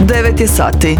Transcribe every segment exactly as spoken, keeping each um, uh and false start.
devet je sati.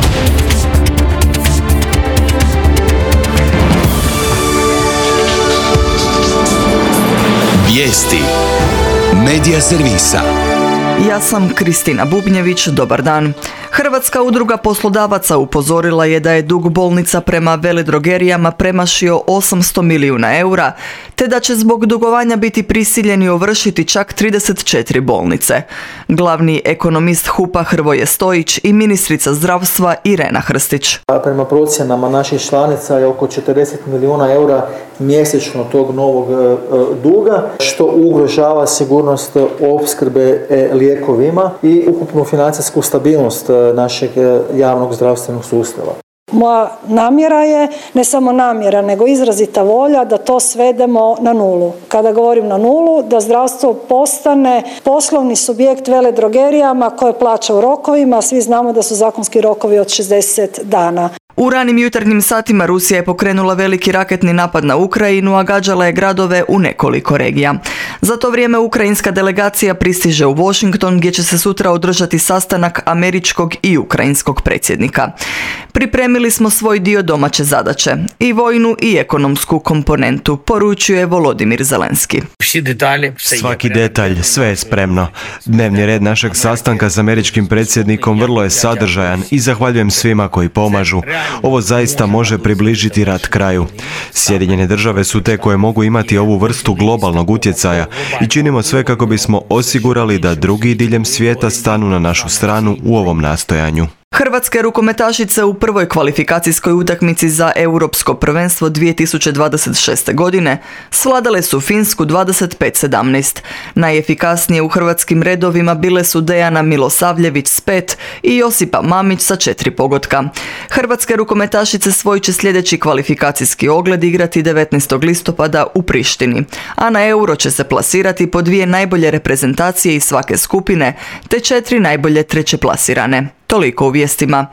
Vijesti Medija servisa. Ja sam Kristina Bubnjević, dobar dan. Hrvatska udruga poslodavaca upozorila je da je dug bolnica prema veledrogerijama premašio osamsto milijuna eura, te da će zbog dugovanja biti prisiljeni ovršiti čak trideset četiri bolnice. Glavni ekonomist H U P-a Hrvoje Stojić i ministrica zdravstva Irena Hrstić. Prema procjenama naših članica je oko četrdeset milijuna eura mjesečno tog novog e, duga, što ugrožava sigurnost opskrbe e, lijekovima i ukupnu financijsku stabilnost e, našeg e, javnog zdravstvenog sustava. Moja namjera je, ne samo namjera, nego izrazita volja da to svedemo na nulu. Kada govorim na nulu, da zdravstvo postane poslovni subjekt veledrogerijama koje plaća u rokovima, a svi znamo da su zakonski rokovi od šezdeset dana. U ranim jutarnjim satima Rusija je pokrenula veliki raketni napad na Ukrajinu, a gađala je gradove u nekoliko regija. Za to vrijeme ukrajinska delegacija pristiže u Washington, gdje će se sutra održati sastanak američkog i ukrajinskog predsjednika. Pripremili smo svoj dio domaće zadaće, i vojnu i ekonomsku komponentu, poručuje Volodimir Zelenski. Svaki detalj, sve je spremno. Dnevni red našeg sastanka s američkim predsjednikom vrlo je sadržajan i zahvaljujem svima koji pomažu. Ovo zaista može približiti rat kraju. Sjedinjene države su te koje mogu imati ovu vrstu globalnog utjecaja i činimo sve kako bismo osigurali da drugi diljem svijeta stanu na našu stranu u ovom nastojanju. Hrvatske rukometašice u prvoj kvalifikacijskoj utakmici za Europsko prvenstvo dvije tisuće dvadeset šeste. godine svladale su Finsku dvadeset pet sedamnaest. Najefikasnije u hrvatskim redovima bile su Dejana Milosavljević s pet i Josipa Mamić sa četiri pogotka. Hrvatske rukometašice svoj će sljedeći kvalifikacijski ogled igrati devetnaestog listopada u Prištini, a na Euro će se plasirati po dvije najbolje reprezentacije iz svake skupine te četiri najbolje treće plasirane. Toliko u vijestima.